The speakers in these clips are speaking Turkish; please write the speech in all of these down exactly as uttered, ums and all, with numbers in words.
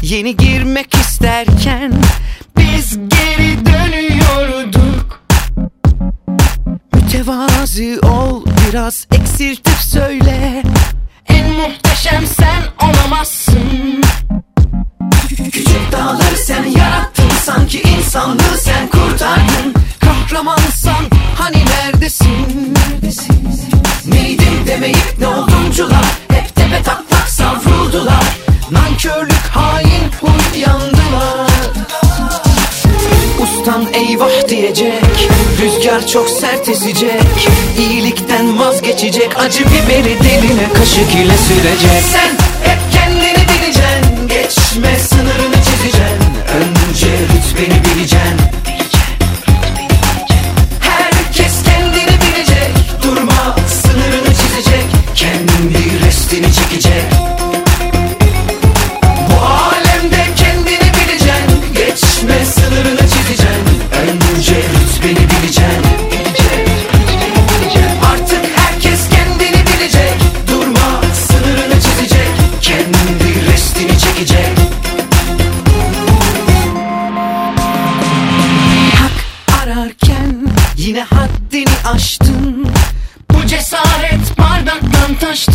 Yeni girmek isterken biz geri dönüyorduk. Mütevazi ol, biraz eksiltip söyle. En muhteşem sen olamazsın. Küçük dağları sen yarattın, sanki insanlığı sen kurtardın. Kahramansan hani neredesin? Neydim demeyip ne oldumcular, hep tepe taklak savruldular. Nankörlük, hain huy yandılar. Ustan eyvah diyecek, rüzgar çok sert esecek. İyilikten vazgeçecek, acı biberi diline kaşık ile sürecek. Sen hep kendini bileceksin, geçme sınırını çizeceksin. Önce rütbeni bileceksin. Herkes kendini bilecek, durma sınırını çizecek. Kendi restini çekecek. Bu alemde kendini bileceksin, geçme sınırını çizeceksin. Önce rütbeni bileceksin. Artık herkes kendini bilecek, durma sınırını çizecek. Kendi restini çekecek. Hak ararken yine haddini aştın. Bu cesaret bardaktan taştı.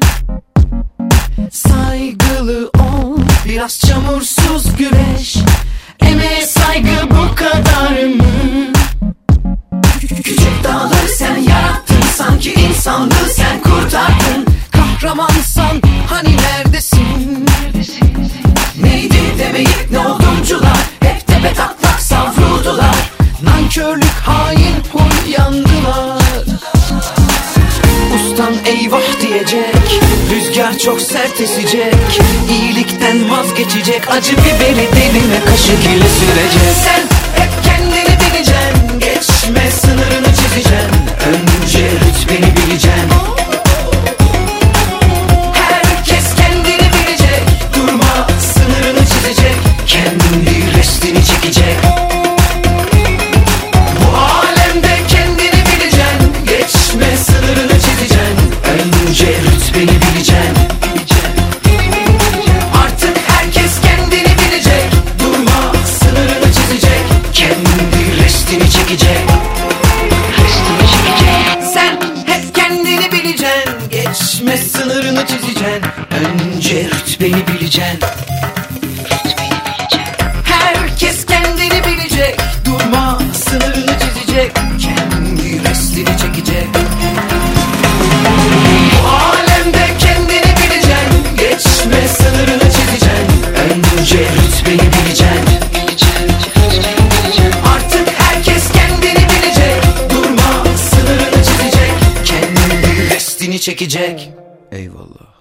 Saygılı ol, biraz çamursuz güreş. Emeğe saygı bu kadar mı? Küçük dağları sen yarattın, sanki insanlığı sen kurtardın. Kahramansan hani neredesin? Neydi demeyip ne oldumcular, hep tepe taklak savruldular. Nankörlük, hain huy yandılar. Ustan eyvah diyecek, rüzgar çok sert esecek. İyilikten vazgeçecek, acı biberi diline kaşık ile sürecek. Sen hep kendini bileceksin, geçme sınırını çizeceksin. Önce rütbeni bileceksin. Herkes kendini bilecek, durma sınırını çizecek. Kendi restini çekecek. Bu alemde kendini bileceksin, geçme sınırını çizeceksin. Önce rütbeni bileceksin. Artık herkes kendini bilecek, durma sınırını çizecek. Kendi restini çekecek. Sen hep kendini bileceksin, geçme sınırını çizeceksin. Önce rütbeni bileceksin. Herkes kendini bilecek, durma sınırını çizecek. Kendi restini çekecek. Bu alemde kendini bileceksin, geçme sınırını çizeceksin. Önce rütbeni bileceksin. Artık herkes kendini bilecek, durma sınırını çizecek. Kendi restini çekecek. Eyvallah.